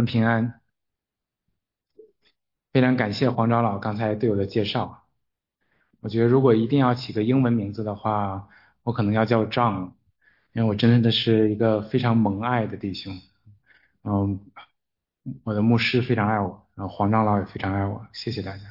们平安。非常感谢黄长老刚才对我的介绍。我觉得如果一定要起个英文名字的话，我可能要叫 John，因为我真的是一个非常蒙爱的弟兄。嗯，我的牧师非常爱我，然后黄长老也非常爱我，谢谢大家。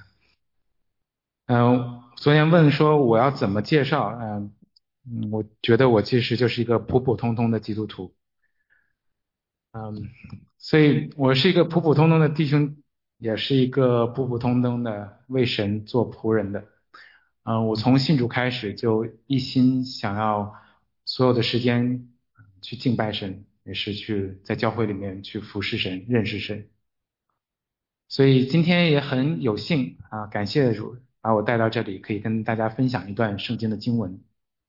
昨天问说我要怎么介绍，我觉得我其实就是一个普普通通的基督徒。嗯，所以我是一个普普通通的弟兄，也是一个普普通通的为神做仆人的。我从信主开始就一心想要所有的时间去敬拜神，也是去在教会里面去服侍神、认识神。所以今天也很有幸感谢主把我带到这里，可以跟大家分享一段圣经的经文。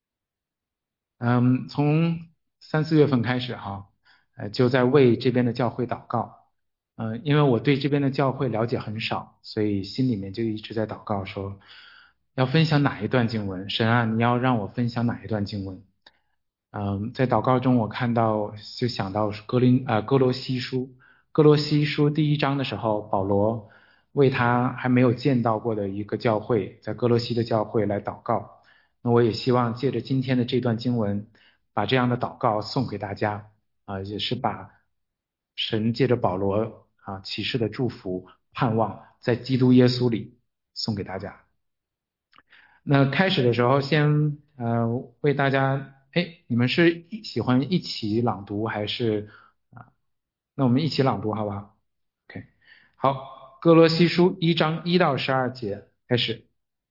从3、4月份开始哈，就在为这边的教会祷告。因为我对这边的教会了解很少，所以心里面就一直在祷告说，要分享哪一段经文？神啊，你要让我分享哪一段经文？在祷告中，我看到就想到哥罗西书，哥罗西书第1章的时候，保罗为他还没有见到过的一个教会，在哥罗西的教会来祷告。那我也希望借着今天的这段经文，把这样的祷告送给大家也是把神借着保罗启示的祝福、盼望，在基督耶稣里送给大家。那开始的时候先为大家，你们是喜欢一起朗读还是那我们一起朗读好不好？OK，好，哥罗西书1章1到12节开始。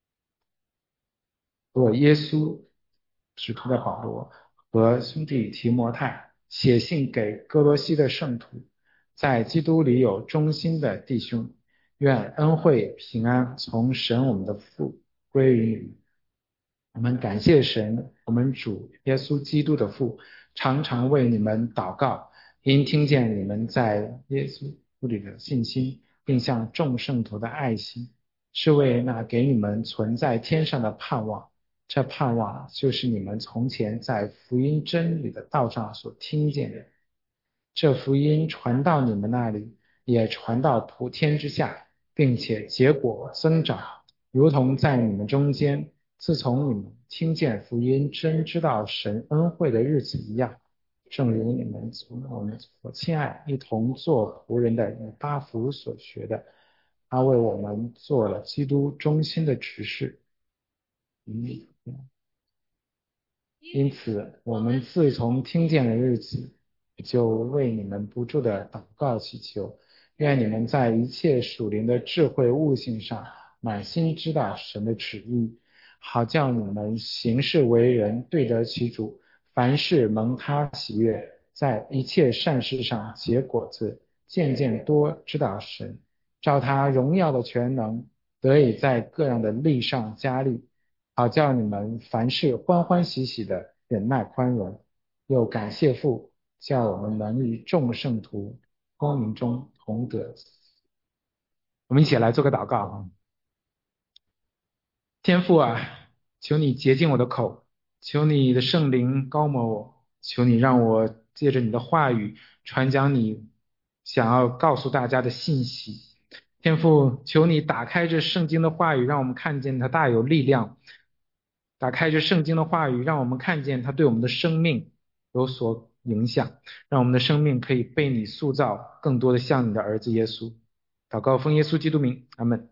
我耶稣使徒的保罗和兄弟提摩太写信给哥罗西的圣徒，在基督里有忠心的弟兄，愿恩惠平安从神我们的父归于你们。我们感谢神，我们主耶稣基督的父，常常为你们祷告，因听见你们在耶稣里的信心，并向众圣徒的爱心，是为那给你们存在天上的盼望。这盼望就是你们从前在福音真理的道上所听见的。这福音传到你们那里，也传到普天之下，并且结果增长，如同在你们中间，自从你们听见福音，真知道神恩惠的日子一样。正如你们从我们所亲爱一同做仆人的以巴弗所学的，他为我们做了基督忠心的执事。因此，我们自从听见的日子，就为你们不住的祷告祈求，愿你们在一切属灵的智慧悟性上，满心知道神的旨意，好叫你们行事为人对得起主，凡事蒙他喜悦，在一切善事上结果子，渐渐多知道神，照他荣耀的全能，得以在各样的力上加力。好叫你们凡事欢欢喜喜的忍耐宽容，又感谢父，叫我们能与众圣徒光明中同得。我们一起来做个祷告啊。天父啊，求你洁净我的口，求你的圣灵高摩我，求你让我借着你的话语传讲你想要告诉大家的信息。天父，求你打开这圣经的话语，让我们看见它大有力量。打开这圣经的话语，让我们看见它对我们的生命有所影响，让我们的生命可以被你塑造，更多的像你的儿子耶稣。祷告奉耶稣基督名，阿门。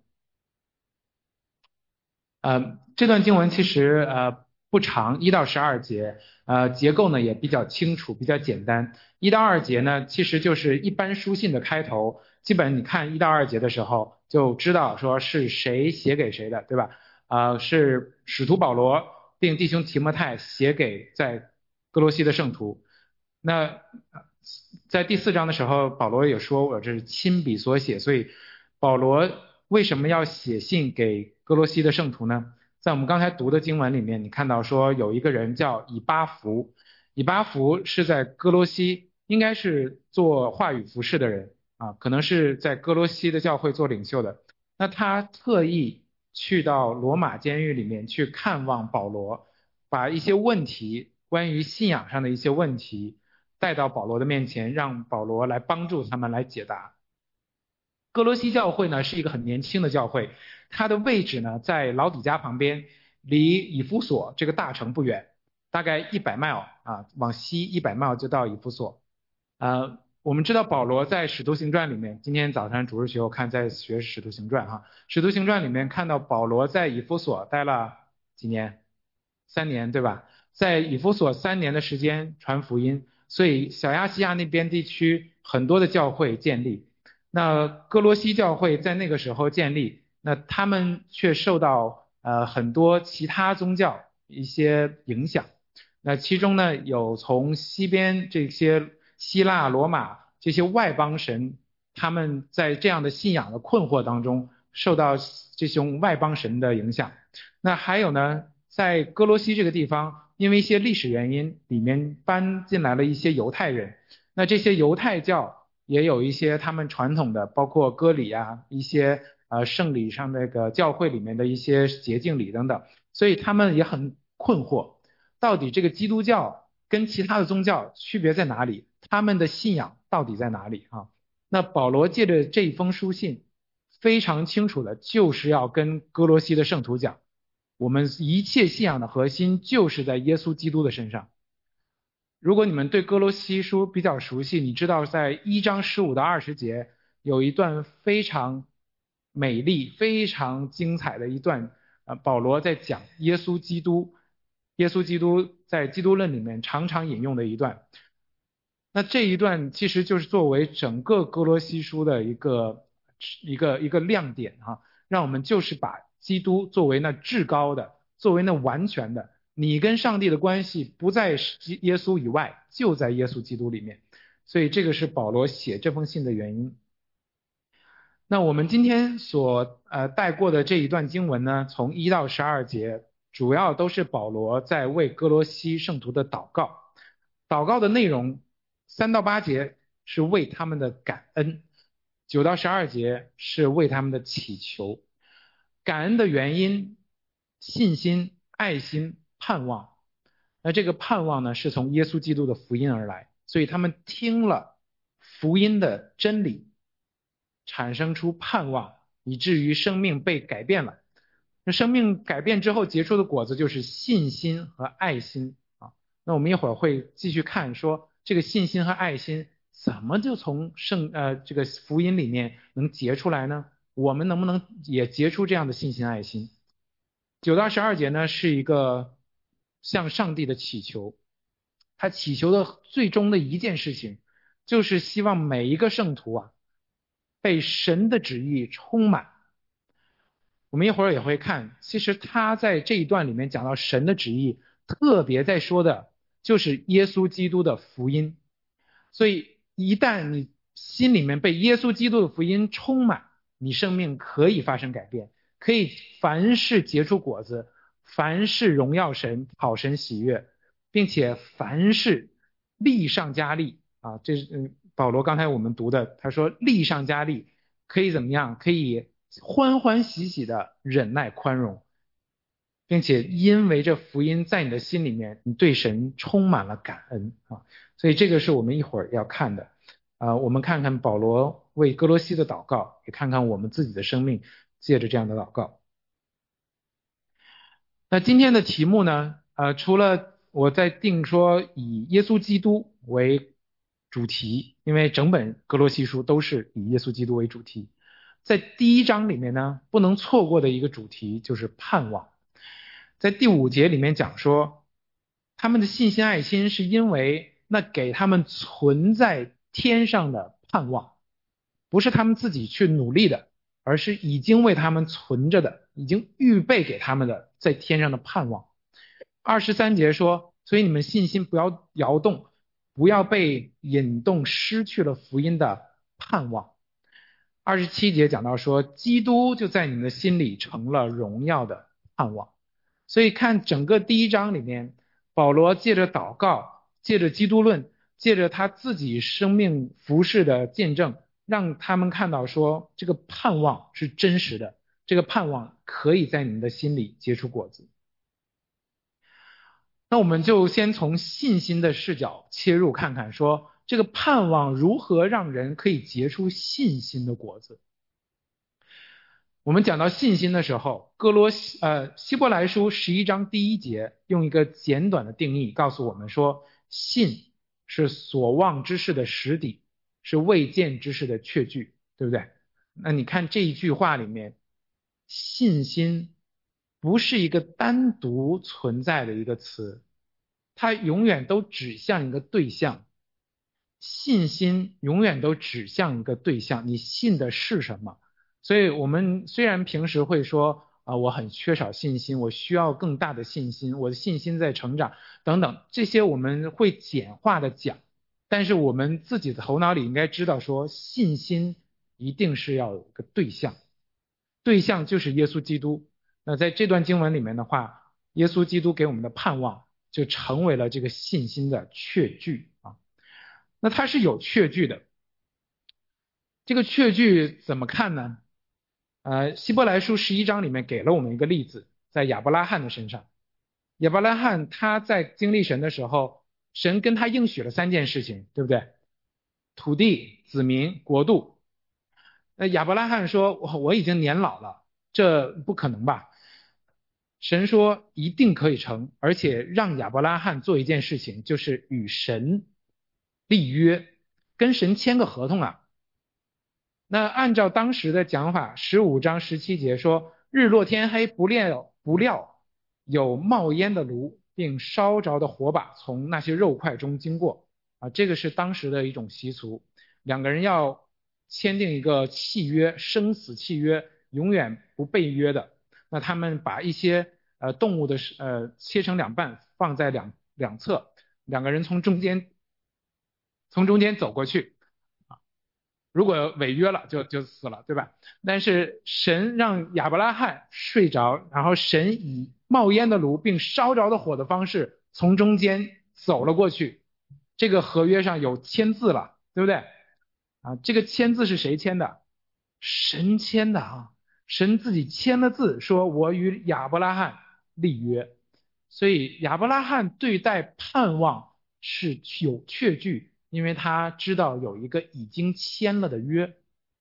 这段经文其实不长，1到12节，结构呢也比较清楚，比较简单。1到2节呢，其实就是一般书信的开头，基本你看1到2节的时候就知道说是谁写给谁的，对吧？是使徒保罗并弟兄提摩太写给在哥罗西的圣徒。那在第4章的时候，保罗也说我这是亲笔所写，所以保罗为什么要写信给哥罗西的圣徒呢？在我们刚才读的经文里面，你看到说有一个人叫以巴弗，以巴弗是在哥罗西，应该是做话语服饰的人可能是在哥罗西的教会做领袖的。那他特意去到罗马监狱里面去看望保罗，把一些问题，关于信仰上的一些问题， 带到保罗的面前，让保罗来帮助他们来解答。哥罗西教会呢是一个很年轻的教会，它的位置呢在老底嘉旁边，离以弗所这个大城不远，大概100 mile啊，往西100 mile就到以弗所。我们知道保罗在使徒行传里面，今天早上主日学我看在学使徒行传哈，使徒行传里面看到保罗在以弗所待了几年，3年对吧？在以弗所3年的时间传福音，所以小亚细亚那边地区很多的教会建立。那哥罗西教会在那个时候建立，那他们却受到很多其他宗教一些影响。那其中呢，有从西边这些希腊、罗马这些外邦神，他们在这样的信仰的困惑当中，受到这种外邦神的影响。那还有呢，在哥罗西这个地方，因为一些历史原因，里面搬进来了一些犹太人。那这些犹太教也有一些他们传统的，包括割礼啊，一些圣礼上那个教会里面的一些洁净礼等等，所以他们也很困惑，到底这个基督教跟其他的宗教区别在哪里？他们的信仰到底在哪里啊？那保罗借着这一封书信，非常清楚的就是要跟哥罗西的圣徒讲，我们一切信仰的核心就是在耶稣基督的身上。如果你们对哥罗西书比较熟悉，你知道在1章15到20节有一段非常美丽、非常精彩的一段，保罗在讲耶稣基督，耶稣基督在基督论里面常常引用的一段。那这一段其实就是作为整个哥罗西书的一个亮点哈，让我们就是把基督作为那至高的，作为那完全的，你跟上帝的关系不在耶稣以外，就在耶稣基督里面。所以这个是保罗写这封信的原因。那我们今天所带过的这一段经文呢，从1到12节，主要都是保罗在为哥罗西圣徒的祷告。祷告的内容3到8节是为他们的感恩，9到12节是为他们的祈求。感恩的原因，信心、爱心、盼望。那这个盼望呢，是从耶稣基督的福音而来，所以他们听了福音的真理，产生出盼望，以至于生命被改变了。那生命改变之后结出的果子就是信心和爱心啊。那我们一会儿会继续看说这个信心和爱心怎么就从这个福音里面能结出来呢？我们能不能也结出这样的信心爱心？9到12节呢是一个向上帝的祈求，他祈求的最终的一件事情就是希望每一个圣徒啊被神的旨意充满。我们一会儿也会看，其实他在这一段里面讲到神的旨意，特别在说的就是耶稣基督的福音。所以一旦你心里面被耶稣基督的福音充满，你生命可以发生改变，可以凡事结出果子，凡事荣耀神，讨神喜悦，并且凡事力上加力啊！这是保罗刚才我们读的，他说力上加力，可以怎么样？可以欢欢喜喜的忍耐宽容，并且因为这福音在你的心里面，你对神充满了感恩啊！所以这个是我们一会儿要看的我们看看保罗为哥罗西的祷告，也看看我们自己的生命借着这样的祷告。那今天的题目呢，除了我在定说以耶稣基督为主题，因为整本哥罗西书都是以耶稣基督为主题，在第1章里面呢，不能错过的一个主题就是盼望。在第5节里面讲说，他们的信心爱心是因为那给他们存在天上的盼望，不是他们自己去努力的，而是已经为他们存着的，已经预备给他们的在天上的盼望。23节说，所以你们信心不要摇动，不要被引动，失去了福音的盼望。27节讲到说，基督就在你们的心里成了荣耀的盼望。所以看整个第1章里面，保罗借着祷告，借着基督论，借着他自己生命服事的见证，让他们看到说这个盼望是真实的，这个盼望可以在你们的心里结出果子。 那我们就先从信心的视角切入，看看说这个盼望如何让人可以结出信心的果子。我们讲到信心的时候，希伯来书11章第1节用一个简短的定义告诉我们说，信是所望之事的实底，是未见之事的确据，对不对？那你看这一句话里面，信心不是一个单独存在的一个词，它永远都指向一个对象。信心永远都指向一个对象，你信的是什么？所以我们虽然平时会说我很缺少信心，我需要更大的信心，我的信心在成长等等，这些我们会简化的讲，但是我们自己的头脑里应该知道说，信心一定是要有一个对象，对象就是耶稣基督。那在这段经文里面的话，耶稣基督给我们的盼望就成为了这个信心的确据啊。那它是有确据的，这个确据怎么看呢？希伯来书11章里面给了我们一个例子，在亚伯拉罕的身上。亚伯拉罕他在经历神的时候，神跟他应许了3件事情，对不对？土地、子民、国度。那亚伯拉罕说，我已经年老了，这不可能吧？神说一定可以成，而且让亚伯拉罕做一件事情，就是与神立约，跟神签个合同啊。那按照当时的讲法，15章17节说，日落天黑，不料有冒烟的炉，并烧着的火把从那些肉块中经过啊，这个是当时的一种习俗，两个人要签订一个契约，生死契约，永远不被约的。那他们把一些动物的切成2半，放在两侧，两个人从中间走过去。如果违约了就死了，对吧？但是神让亚伯拉罕睡着，然后神以冒烟的炉并烧着的火的方式从中间走了过去，这个合约上有签字了，对不对？啊，这个签字是谁签的？神签的啊，神自己签了字，说我与亚伯拉罕立约。所以亚伯拉罕对待盼望是有确据，因为他知道有一个已经签了的约。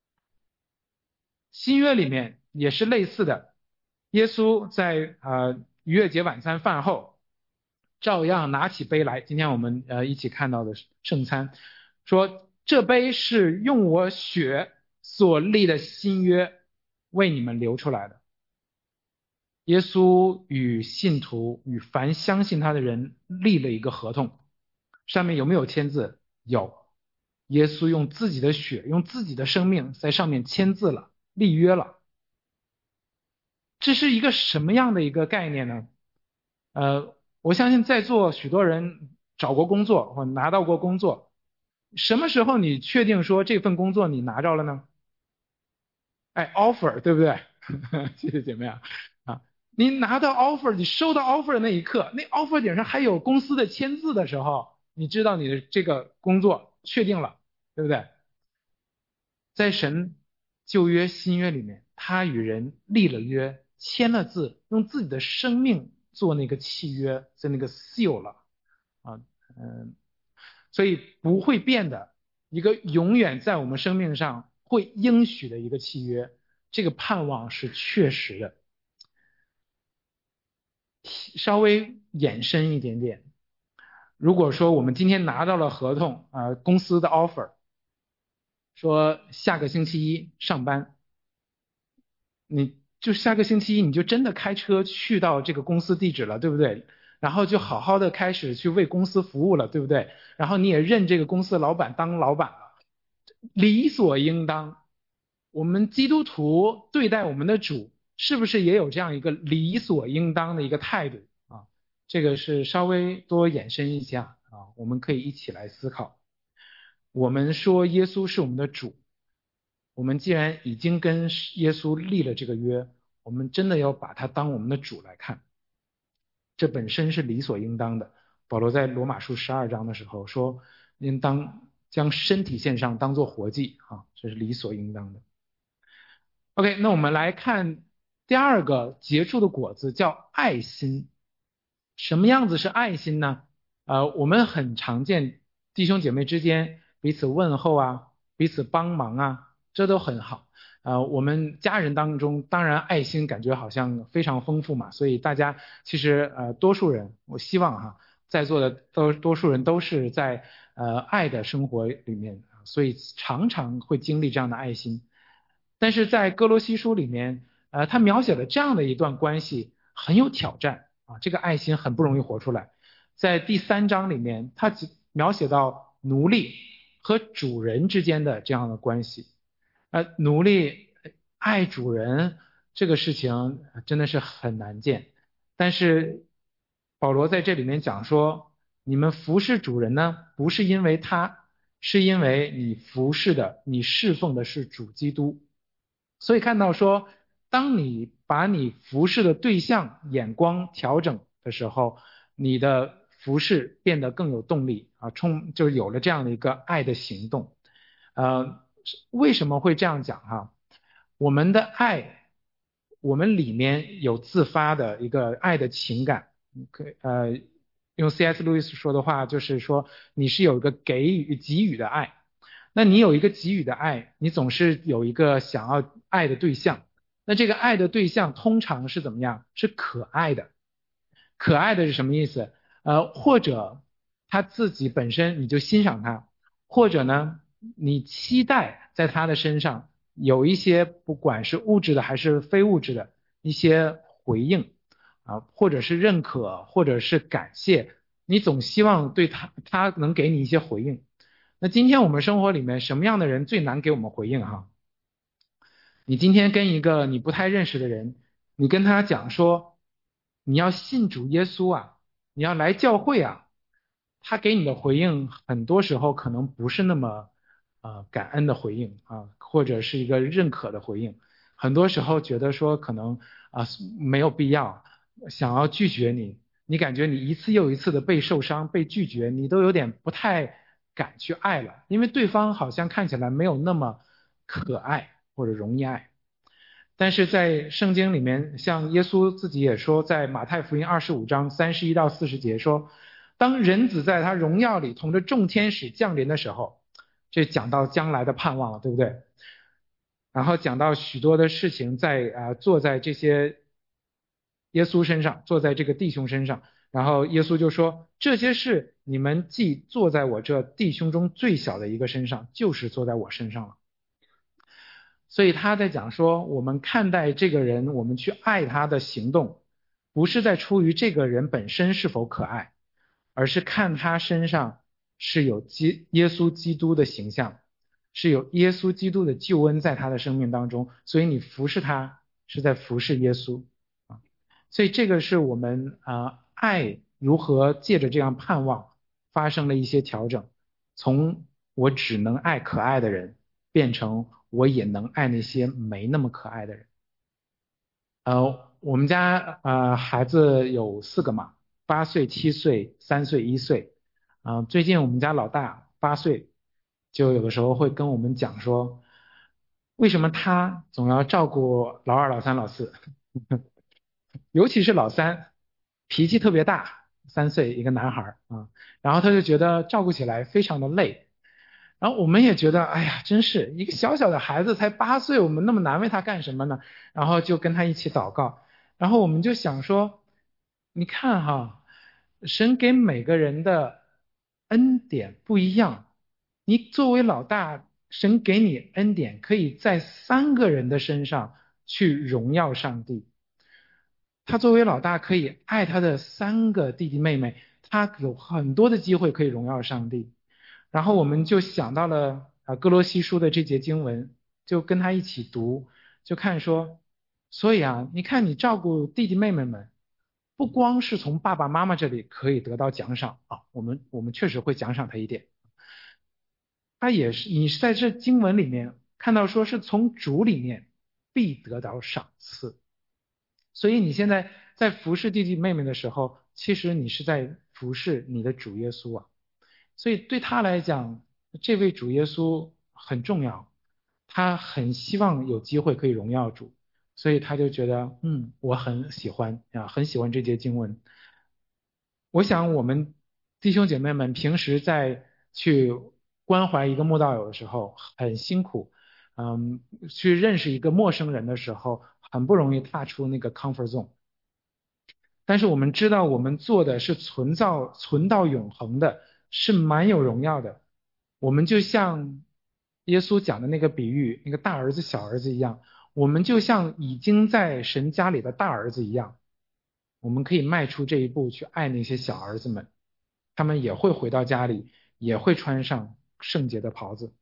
新约里面也是类似的，耶稣在逾越节晚餐饭后，照样拿起杯来，今天我们一起看到的圣餐，说这杯是用我血所立的新约，为你们流出来的。耶稣与信徒与凡相信他的人立了一个合同，上面有没有签字？有。耶稣用自己的血，用自己的生命在上面签字了，立约了。这是一个什么样的一个概念呢？我相信在座许多人找过工作或拿到过工作，什么时候你确定说这份工作你拿着了呢？哎，offer 对不对？谢谢姐妹啊，你拿到 offer，你收到 offer 的那一刻，那 offer 顶上还有公司的签字的时候，你知道你的这个工作确定了，对不对？在神旧约新约里面，他与人立了约，签了字，用自己的生命做那个契约，在那个 seal 了啊，所以不会变的一个永远在我们生命上会应许的一个契约，这个盼望是确实的。稍微延伸一点点，如果说我们今天拿到了合同公司的 offer，说下个星期一上班，你就下个星期一你就真的开车去到这个公司地址了，对不对？然后就好好的开始去为公司服务了，对不对？然后你也认这个公司老板当老板了，理所应当。我们基督徒对待我们的主，是不是也有这样一个理所应当的一个态度啊？这个是稍微多延伸一下啊，我们可以一起来思考。我们说耶稣是我们的主，我们既然已经跟耶稣立了这个约，我们真的要把他当我们的主来看，这本身是理所应当的。保罗在罗马书12章的时候说，应当将身体献上，当作活祭啊，这是理所应当的。OK，那我们来看第2个结出的果子，叫爱心。 什么样子是爱心呢？我们很常见弟兄姐妹之间彼此问候啊，彼此帮忙啊，这都很好。我们家人当中当然爱心感觉好像非常丰富嘛，所以大家其实多数人，我希望哈，在座的多数人都是在爱的生活里面，所以常常会经历这样的爱心。但是在哥罗西书里面，他描写了这样的一段关系，很有挑战啊，这个爱心很不容易活出来。在第3章里面，他描写到奴隶和主人之间的这样的关系。奴隶爱主人这个事情真的是很难见，但是保罗在这里面讲说，你们服侍主人呢，不是因为他，是因为你服侍的，你侍奉的是主基督。所以看到说，当你把你服侍的对象眼光调整的时候，你的服侍变得更有动力啊，就是有了这样的一个爱的行动。为什么会这样讲哈？我们的爱，我们里面有自发的一个爱的情感，用 C.S. 路易斯说的话，就是说你是有一个给予的爱。那你有一个给予的爱，你总是有一个想要爱的对象。那这个爱的对象通常是怎么样？是可爱的。可爱的是什么意思？或者他自己本身你就欣赏他，或者呢，你期待在他的身上有一些不管是物质的还是非物质的一些回应啊，或者是认可，或者是感谢，你总希望对他能给你一些回应。那今天我们生活里面什么样的人最难给我们回应哈？你今天跟一个你不太认识的人，你跟他讲说你要信主耶稣啊，你要来教会啊，他给你的回应很多时候可能不是那么感恩的回应啊，或者是一个认可的回应，很多时候觉得说可能没有必要，想要拒绝你，你感觉你一次又一次的被受伤、被拒绝，你都有点不太敢去爱了，因为对方好像看起来没有那么可爱或者容易爱。但是在圣经里面，像耶稣自己也说，在马太福音25章31到40节说，当人子在他荣耀里同着众天使降临的时候，这讲到将来的盼望了，对不对？然后讲到许多的事情做在这些耶稣身上，坐在这个弟兄身上，然后耶稣就说，这些事你们既坐在我这弟兄中最小的一个身上，就是坐在我身上了。所以他在讲说，我们看待这个人，我们去爱他的行动，不是在出于这个人本身是否可爱，而是看他身上是有耶稣基督的形象，是有耶稣基督的救恩在他的生命当中，所以你服侍他是在服侍耶稣啊。所以这个是我们爱如何借着这样盼望发生了一些调整，从我只能爱可爱的人。变成我也能爱那些没那么可爱的人。我们家孩子有4个嘛，8岁、7岁、3岁、1岁。最近我们家老大8岁，就有的时候会跟我们讲说，为什么他总要照顾老二、老三、老四，尤其是老三，脾气特别大，3岁一个男孩啊，然后他就觉得照顾起来非常的累。然后我们也觉得，哎呀，真是一个小小的孩子，才8岁，我们那么难为他干什么呢？然后就跟他一起祷告，然后我们就想说，你看哈，神给每个人的恩典不一样，你作为老大，神给你恩典，可以在3个人的身上去荣耀上帝。他作为老大，可以爱他的3个弟弟妹妹，他有很多的机会可以荣耀上帝。然后我们就想到了哥罗西书的这节经文，就跟他一起读，就看说，所以你看你照顾弟弟妹妹们，不光是从爸爸妈妈这里可以得到奖赏啊，我们确实会奖赏他一点，他也是你是在这经文里面看到说是从主里面必得到赏赐。所以你现在在服侍弟弟妹妹的时候，其实你是在服侍你的主耶稣啊。所以对他来讲，这位主耶稣很重要，他很希望有机会可以荣耀主，所以他就觉得，我很喜欢啊，很喜欢这节经文。 我想我们弟兄姐妹们平时在去关怀一个慕道友的时候很辛苦，去认识一个陌生人的时候很不容易踏出那个 comfort zone。但是我们知道我们做的是存到永恒的，是蛮有荣耀的。我们就像耶稣讲的那个比喻，那个大儿子小儿子一样，我们就像已经在神家里的大儿子一样，我们可以迈出这一步去爱那些小儿子们，他们也会回到家里，也会穿上圣洁的袍子。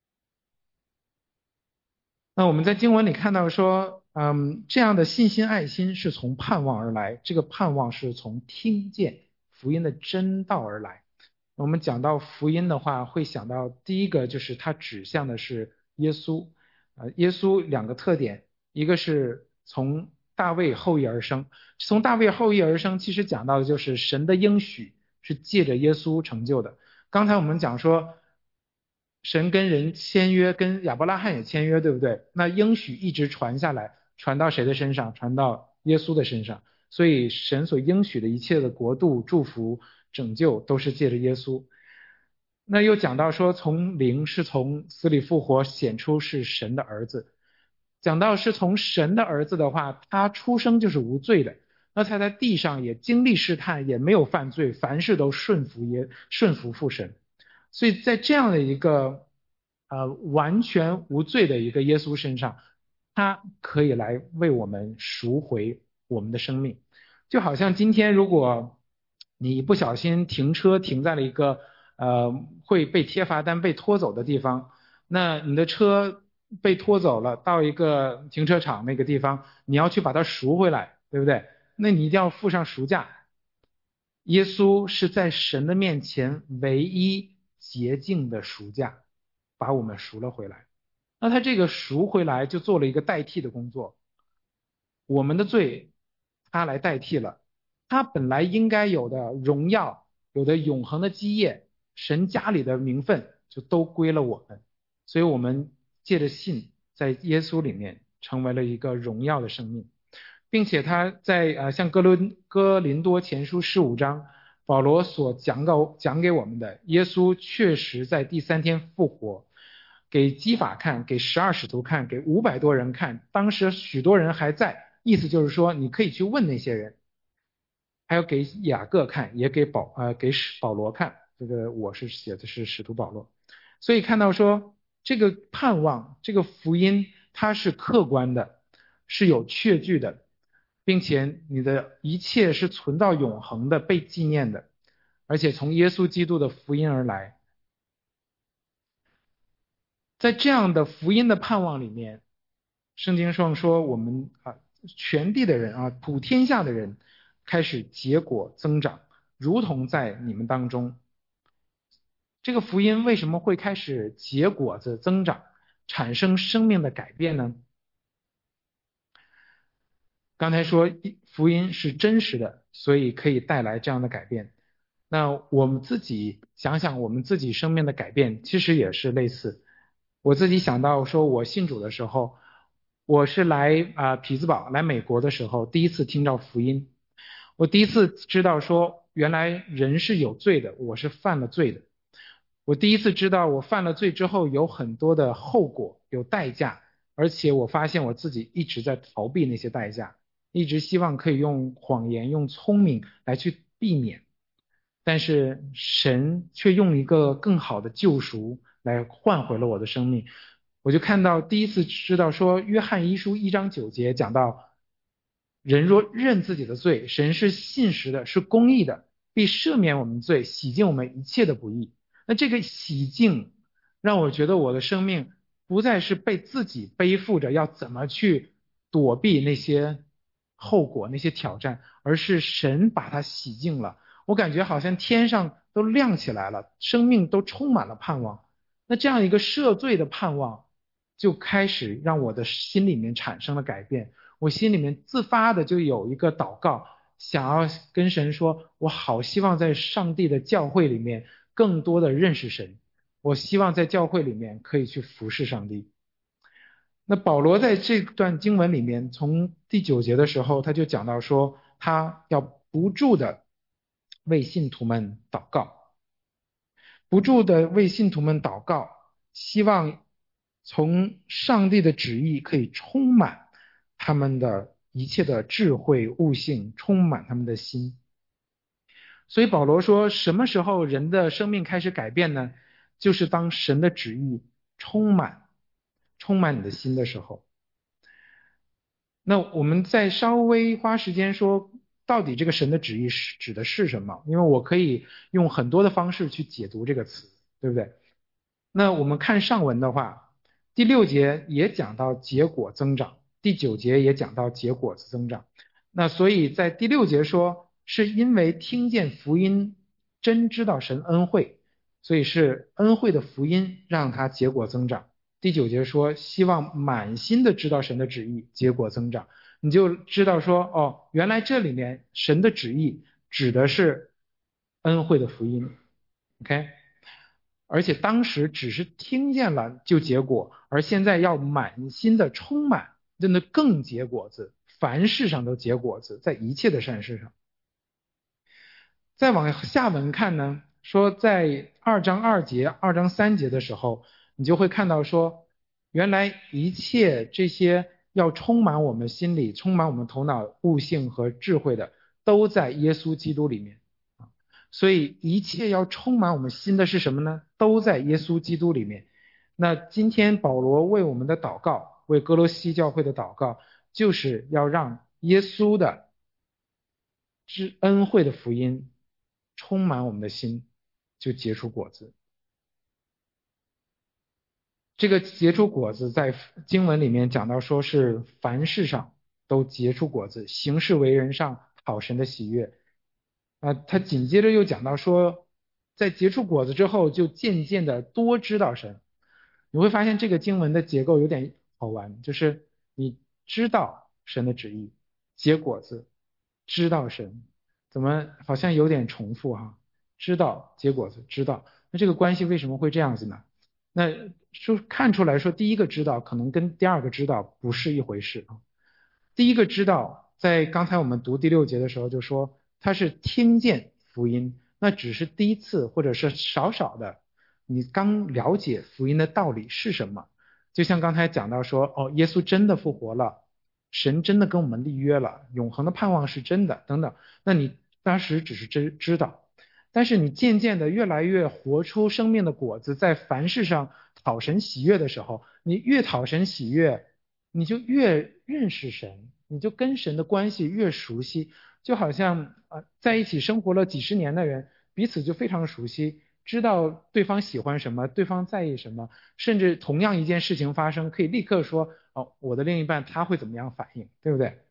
那我们在经文里看到说，这样的信心爱心是从盼望而来，这个盼望是从听见福音的真道而来。我们讲到福音的话，会想到第一个就是它指向的是耶稣，耶稣两个特点，一个是从大卫后裔而生，从大卫后裔而生，其实讲到的就是神的应许是借着耶稣成就的。刚才我们讲说，神跟人签约，跟亚伯拉罕也签约，对不对？那应许一直传下来，传到谁的身上？传到耶稣的身上。所以神所应许的一切的国度、祝福、拯救，都是借着耶稣。那又讲到说，从灵是从死里复活，显出是神的儿子。讲到是从神的儿子的话，他出生就是无罪的，那他在地上也经历试探，也没有犯罪，凡事都顺服父神。所以在这样的一个完全无罪的一个耶稣身上，他可以来为我们赎回我们的生命。就好像今天如果你不小心停车停在了一个会被贴罚单被拖走的地方，那你的车被拖走了，到一个停车场那个地方，你要去把它赎回来，对不对？那你一定要付上赎价。耶稣是在神的面前唯一洁净的赎价，把我们赎了回来。那他这个赎回来就做了一个代替的工作，我们的罪他来代替了，他本来应该有的荣耀，有的永恒的基业，神家里的名分就都归了我们，所以我们借着信在耶稣里面成为了一个荣耀的生命。并且他在像哥林多前书15章，保罗所讲给我们的，耶稣确实在第三天复活，给基法看，给12使徒看，给500多人看，当时许多人还在，意思就是说你可以去问那些人，还有给雅各看，也给保罗看，这个我是写的是使徒保罗，所以看到说这个盼望，这个福音它是客观的，是有确据的，并且你的一切是存到永恒的，被纪念的，而且从耶稣基督的福音而来，在这样的福音的盼望里面，圣经上说我们全地的人普天下的人开始结果增长，如同在你们当中。这个福音为什么会开始结果子增长，产生生命的改变呢？刚才说福音是真实的，所以可以带来这样的改变。那我们自己想想，我们自己生命的改变，其实也是类似。我自己想到说，我信主的时候，我是来匹兹堡来美国的时候，第一次听到福音，我第一次知道说，原来人是有罪的，我是犯了罪的。我第一次知道我犯了罪之后有很多的后果，有代价，而且我发现我自己一直在逃避那些代价。一直希望可以用谎言、用聪明来去避免，但是神却用一个更好的救赎来换回了我的生命。我就看到第一次知道说，约翰一书1章9节讲到，人若认自己的罪，神是信实的，是公义的，必赦免我们罪，洗净我们一切的不义。那这个洗净让我觉得我的生命不再是被自己背负着要怎么去躲避那些后果、那些挑战，而是神把它洗净了。我感觉好像天上都亮起来了，生命都充满了盼望。那这样一个赦罪的盼望，就开始让我的心里面产生了改变。我心里面自发的就有一个祷告，想要跟神说，我好希望在上帝的教会里面更多的认识神，我希望在教会里面可以去服侍上帝。那保罗在这段经文里面，从第9节的时候，他就讲到说，他要不住的为信徒们祷告，不住的为信徒们祷告，希望从上帝的旨意可以充满他们的一切的智慧悟性，充满他们的心。所以保罗说，什么时候人的生命开始改变呢？就是当神的旨意充满你的心的时候。那我们再稍微花时间说，到底这个神的旨意是指的是什么？因为我可以用很多的方式去解读这个词，对不对？那我们看上文的话，第6节也讲到结果增长，第9节也讲到结果子增长。那所以在第6节说，是因为听见福音，真知道神恩惠，所以是恩惠的福音让他结果增长。第9节说，希望满心的知道神的旨意，结果增长。你就知道说，哦，原来这里面神的旨意指的是恩惠的福音。OK，而且当时只是听见了就结果，而现在要满心的充满，真的更结果子，凡事上都结果子，在一切的善事上。再往下文看呢，说在2章2节、2章3节的时候，你就会看到说，原来一切这些要充满我们心里、充满我们头脑悟性和智慧的，都在耶稣基督里面。所以一切要充满我们心的是什么呢？都在耶稣基督里面。那今天保罗为我们的祷告，为哥罗西教会的祷告，就是要让耶稣的恩惠的福音充满我们的心，就结出果子。这个结出果子在经文里面讲到说是凡事上都结出果子，行事为人上讨神的喜悦。他紧接着又讲到说，在结出果子之后，就渐渐的多知道神。你会发现这个经文的结构有点好玩，就是你知道神的旨意，结果子，知道神，怎么好像有点重复哈？知道结果子，知道，那这个关系为什么会这样子呢？那就看出来说，第一个知道可能跟第二个知道不是一回事啊。第一个知道，在刚才我们读第6节的时候就说，他是听见福音，那只是第一次或者是少少的，你刚了解福音的道理是什么。就像刚才讲到说，哦，耶稣真的复活了，神真的跟我们立约了，永恒的盼望是真的，等等。那你当时只是知道，但是你渐渐的越来越活出生命的果子，在凡事上讨神喜悦的时候，你越讨神喜悦，你就越认识神，你就跟神的关系越熟悉，就好像在一起生活了几十年的人，彼此就非常熟悉，知道对方喜欢什么，对方在意什么，甚至同样一件事情发生，可以立刻说，哦，我的另一半他会怎么样反应，对不对？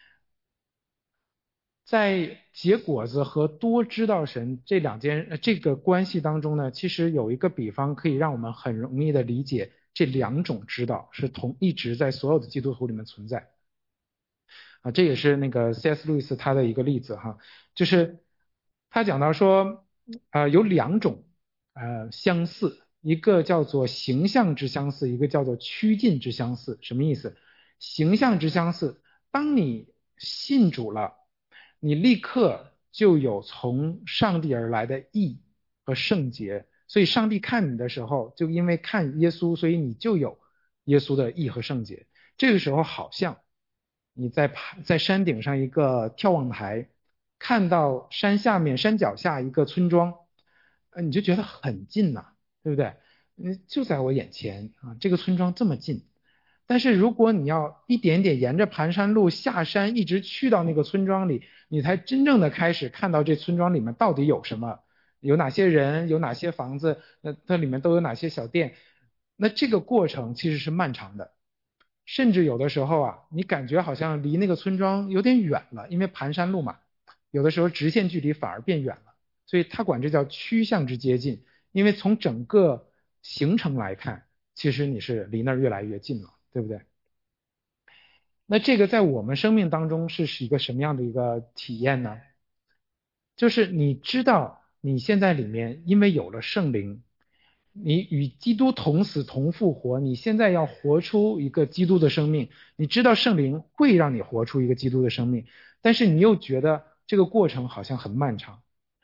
在结果子和多知道神这个关系当中呢，其实有一个比方可以让我们很容易的理解这两种知道是一直在所有的基督徒里面存在。这也是那个 C.S. 路易斯他的一个例子哈，就是他讲到说，有两种相似，一个叫做形象之相似，一个叫做趋近之相似。什么意思？形象之相似，当你信主了，你立刻就有从上帝而来的义和圣洁，所以上帝看你的时候，就因为看耶稣，所以你就有耶稣的义和圣洁。这个时候好像你在山顶上一个眺望台，看到山脚下一个村庄，你就觉得很近呐，对不对？就在我眼前啊，这个村庄这么近。但是如果你要一点点沿着盘山路下山，一直去到那个村庄里，你才真正的开始看到这村庄里面到底有什么，有哪些人，有哪些房子，那它里面都有哪些小店。那这个过程其实是漫长的。甚至有的时候你感觉好像离那个村庄有点远了，因为盘山路嘛，有的时候直线距离反而变远了，所以他管这叫趋向之接近，因为从整个行程来看，其实你是离那儿越来越近了，对不对？那这个在我们生命当中是一个什么样的一个体验呢？就是你知道你现在里面因为有了圣灵，你与基督同死同复活，你现在要活出一个基督的生命，你知道圣灵会让你活出一个基督的生命，但是你又觉得这个过程好像很漫长，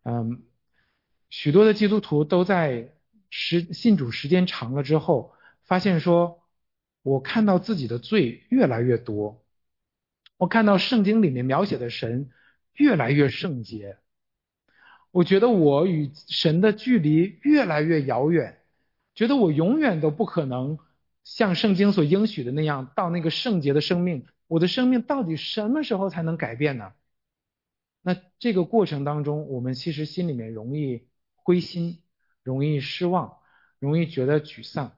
嗯，许多的基督徒都在信主时间长了之后，发现说，我看到自己的罪越来越多，我看到圣经里面描写的神越来越圣洁，我觉得我与神的距离越来越遥远，觉得我永远都不可能像圣经所应许的那样到那个圣洁的生命。我的生命到底什么时候才能改变呢？那这个过程当中，我们其实心里面容易灰心，容易失望，容易觉得沮丧。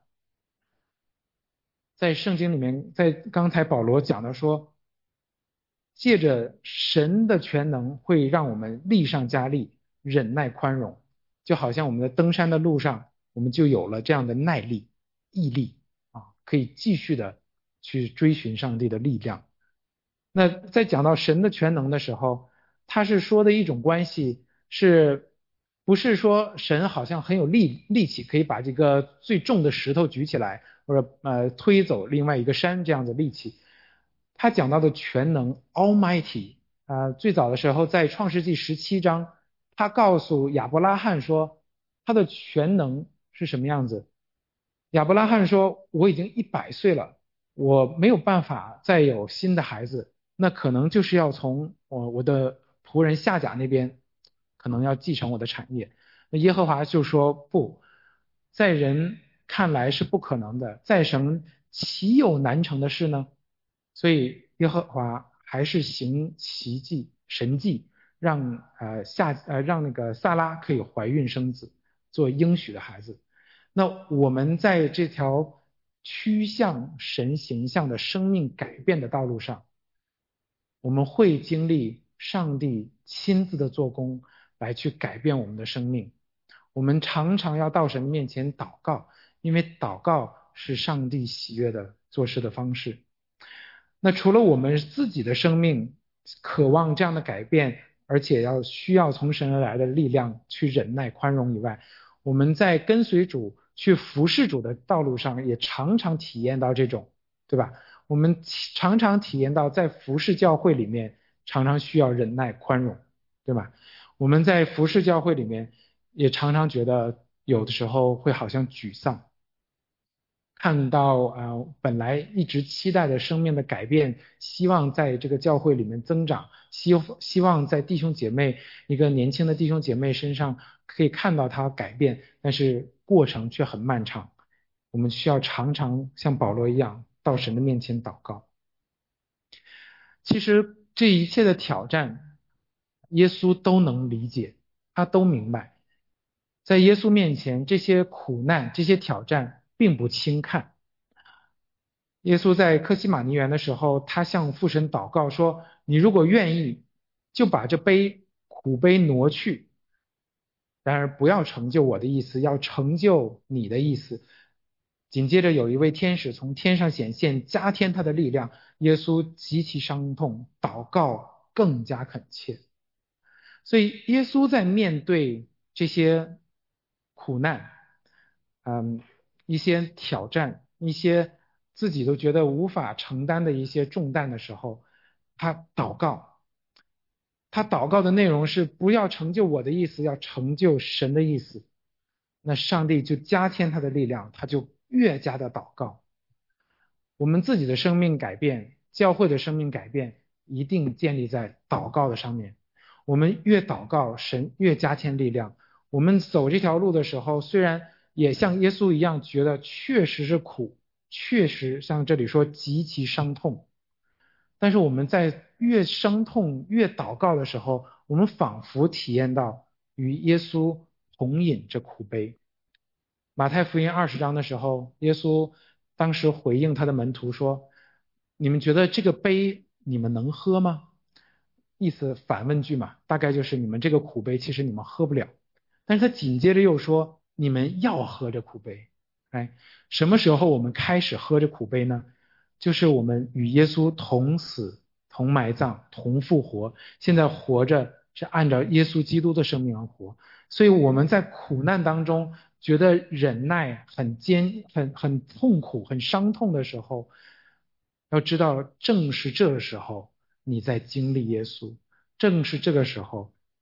在圣经里面，在刚才保罗讲的说，借着神的全能会让我们力上加力，忍耐宽容，就好像我们在登山的路上，我们就有了这样的耐力、毅力啊，可以继续的去追寻上帝的力量。那在讲到神的全能的时候，他是说的一种关系是，不是说神好像很有力气，可以把这个最重的石头举起来，或者推走另外一个山这样的力气。他讲到的全能 Almighty，最早的时候在创世纪17章，他告诉亚伯拉罕说，他的全能是什么样子。亚伯拉罕说，我已经100岁了，我没有办法再有新的孩子，那可能就是要从我的仆人夏甲那边，可能要继承我的产业。那耶和华就说不，在人看来是不可能的，在神岂有难成的事呢？所以耶和华还是行奇迹神迹，让那个萨拉可以怀孕生子，做应许的孩子。那我们在这条趋向神形象的生命改变的道路上，我们会经历上帝亲自的做工来去改变我们的生命。我们常常要到神面前祷告，因为祷告是上帝喜悦的做事的方式。那除了我们自己的生命渴望这样的改变，而且需要从神而来的力量去忍耐宽容以外，我们在跟随主去服侍主的道路上，也常常体验到这种，对吧？我们常常体验到在服侍教会里面，常常需要忍耐宽容，对吧？我们在服侍教会里面，也常常觉得有的时候会好像沮丧，看到本来一直期待的生命的改变，希望在这个教会里面增长，希望在弟兄姐妹一个年轻的弟兄姐妹身上可以看到他改变，但是过程却很漫长。我们需要常常像保罗一样到神的面前祷告。其实这一切的挑战，耶稣都能理解，他都明白。在耶稣面前，这些苦难、这些挑战并不轻看。耶稣在客西马尼园的时候，他向父神祷告说：“你如果愿意，就把这苦杯挪去，然而不要成就我的意思，要成就你的意思。”紧接着有一位天使从天上显现，加添他的力量。耶稣极其伤痛，祷告更加恳切。所以耶稣在面对这些苦难，一些挑战，一些自己都觉得无法承担的一些重担的时候，他祷告。他祷告的内容是不要成就我的意思，要成就神的意思。那上帝就加添他的力量，他就越加的祷告。我们自己的生命改变，教会的生命改变，一定建立在祷告的上面。我们越祷告，神越加添力量。我们走这条路的时候，虽然也像耶稣一样，觉得确实是苦，确实像这里说极其伤痛，但是我们在越伤痛、越祷告的时候，我们仿佛体验到与耶稣同饮这苦杯。马太福音20章的时候，耶稣当时回应他的门徒说：“你们觉得这个杯你们能喝吗？”意思反问句嘛，大概就是你们这个苦杯其实你们喝不了。但是他紧接着又说：“你们要喝这苦杯。”哎，什么时候我们开始喝这苦杯呢？就是我们与耶稣同死、同埋葬、同复活，现在活着是按照耶稣基督的生命而活。所以我们在苦难当中觉得忍耐很痛苦、很伤痛的时候，要知道正是这个时候你在经历耶稣，正是这个时候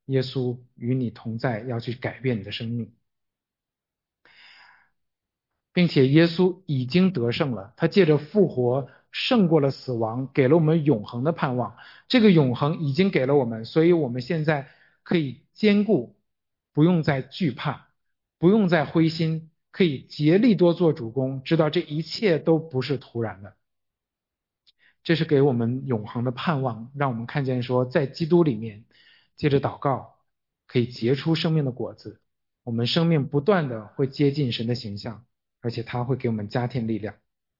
耶稣与你同在，要去改变你的生命。并且耶稣已经得胜了，他借着复活胜过了死亡，给了我们永恒的盼望。这个永恒已经给了我们，所以我们现在可以坚固，不用再惧怕，不用再灰心，可以竭力多做主公，知道这一切都不是突然的。这是给我们永恒的盼望，让我们看见说，在基督里面，借着祷告，可以结出生命的果子。我们生命不断的会接近神的形象，而且他会给我们加添力量。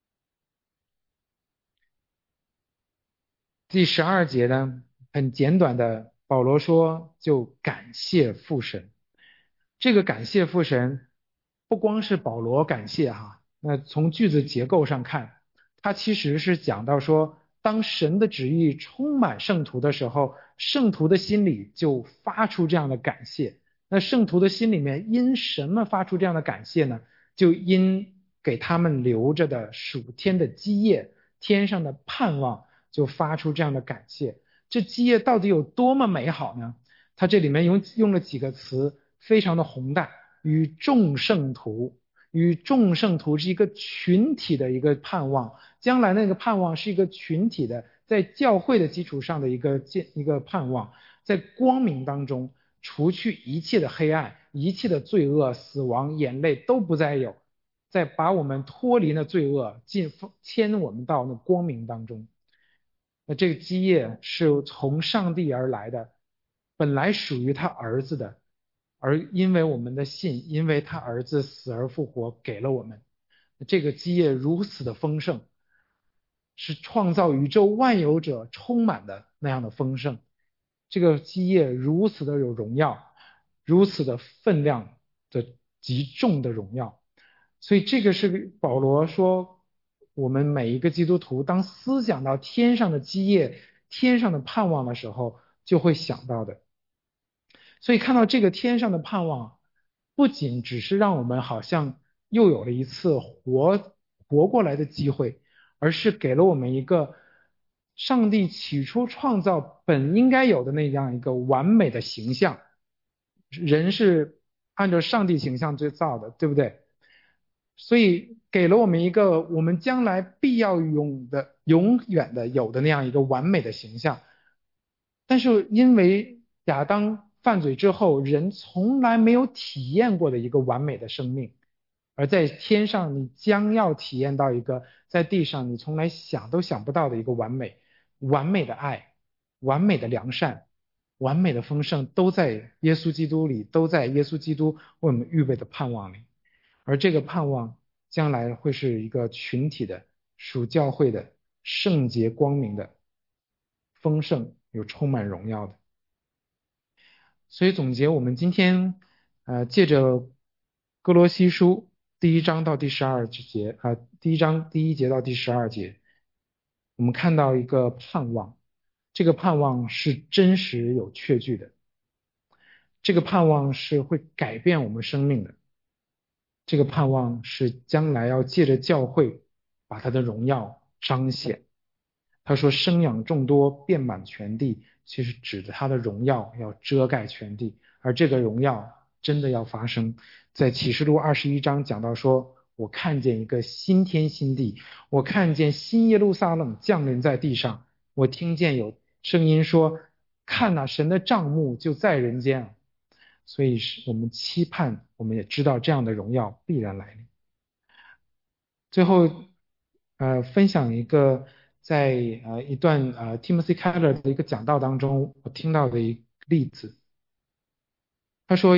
第12节呢，很简短的，保罗说就感谢父神。这个感谢父神，不光是保罗感谢哈，那从句子结构上看，它其实是讲到说，当神的旨意充满圣徒的时候，圣徒的心里就发出这样的感谢。那圣徒的心里面因什么发出这样的感谢呢？就因给他们留着的属天的基业，天上的盼望，就发出这样的感谢。这基业到底有多么美好呢？它这里面用了几个词，非常的宏大，与众圣徒，与众圣徒是一个群体的一个盼望，将来那个盼望是一个群体的，在教会的基础上的一个盼望，在光明当中，除去一切的黑暗，一切的罪恶、死亡、眼泪都不再有，再把我们脱离那罪恶，牵我们到那光明当中。那这个基业是从上帝而来的，本来属于他儿子的，而因为我们的信，因为他儿子死而复活，给了我们这个基业如此的丰盛，是创造宇宙万有者充满的那样的丰盛。这个基业如此的有荣耀，如此的分量的极重的荣耀。所以这个是保罗说，我们每一个基督徒当思想到天上的基业、天上的盼望的时候，就会想到的。所以看到这个天上的盼望，不仅只是让我们好像又有了一次活过来的机会，而是给了我们一个上帝起初创造本应该有的那样一个完美的形象。人是按照上帝形象去造的，对不对？所以给了我们一个我们将来必要永远的有的那样一个完美的形象。但是因为亚当犯罪之后，人从来没有体验过的一个完美的生命，而在天上你将要体验到一个在地上你从来想都想不到的一个完美的爱、完美的良善、完美的丰盛，都在耶稣基督里，都在耶稣基督为我们预备的盼望里。而这个盼望将来会是一个群体的、属教会的、圣洁光明的、丰盛又充满荣耀的。所以总结我们今天借着哥罗西书第1章到第12节第1章第1节到第12节，我们看到一个盼望，这个盼望是真实有确据的，这个盼望是会改变我们生命的，这个盼望是将来要借着教会把他的荣耀彰显。他说生养众多，遍满全地，其实指的他的荣耀要遮盖全地，而这个荣耀真的要发生。在启示录21章讲到说，我看见一个新天新地，我看见新耶路撒冷降临在地上，我听见有声音说，看哪，神的帐幕就在人间。所以是我们期盼，我们也知道这样的荣耀必然来临。最后，分享一个在一段Timothy Keller 的一个讲道当中，我听到的一个例子。他说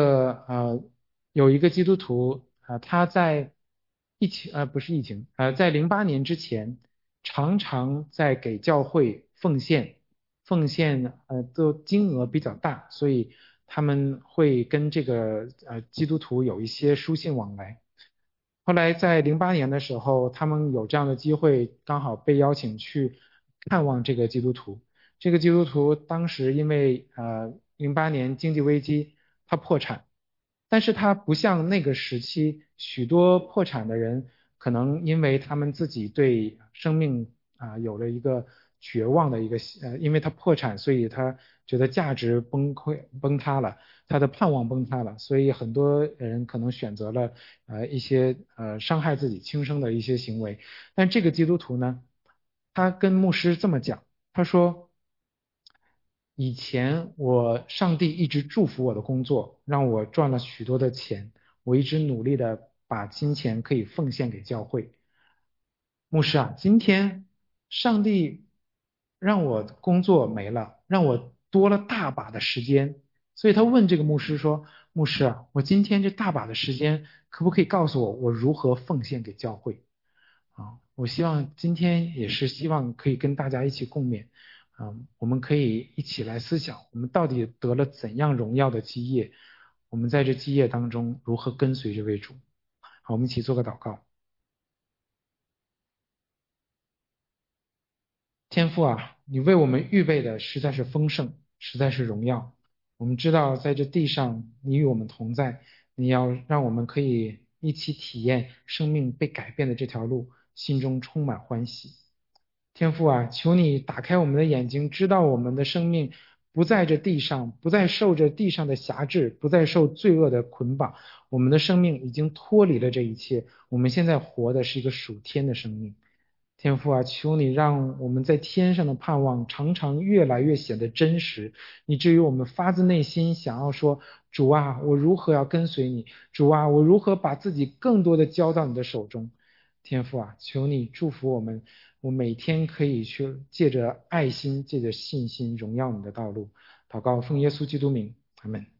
有一个基督徒他在不是疫情在08年之前，常常在给教会奉献的金额比较大，所以他们会跟这个基督徒有一些书信往来。后来在08年的时候，他们有这样的机会，刚好被邀请去看望这个基督徒。这个基督徒当时因为08年经济危机，他破产，但是他不像那个时期许多破产的人，可能因为他们自己对生命有了一个绝望的一个因为他破产，所以他觉得价值崩塌了，他的盼望崩塌了，所以很多人可能选择了一些伤害自己轻生的一些行为。但这个基督徒呢，他跟牧师这么讲，他说。以前上帝一直祝福我的工作，让我赚了许多的钱，我一直努力的把金钱可以奉献给教会。牧师啊，今天上帝让我工作没了，让我多了大把的时间，所以他问这个牧师说：“牧师啊，我今天这大把的时间，可不可以告诉我，我如何奉献给教会？”我希望今天也是希望可以跟大家一起共勉，我们可以一起来思想，我们到底得了怎样荣耀的基业？我们在这基业当中如何跟随这位主？好，我们一起做个祷告。天父啊，你为我们预备的实在是丰盛，实在是荣耀。我们知道在这地上，你与我们同在，你要让我们可以一起体验生命被改变的这条路，心中充满欢喜。天父啊，求你打开我们的眼睛，知道我们的生命不在这地上，不再受着地上的辖制，不再受罪恶的捆绑。我们的生命已经脱离了这一切，我们现在活的是一个属天的生命。天父啊，求你让我们在天上的盼望常常越来越显得真实，以至于我们发自内心想要说：主啊，我如何要跟随你？主啊，我如何把自己更多的交到你的手中？天父啊，求你祝福我们，我每天可以去借着爱心，借着信心荣耀你的道路。祷告奉耶稣基督名，阿门。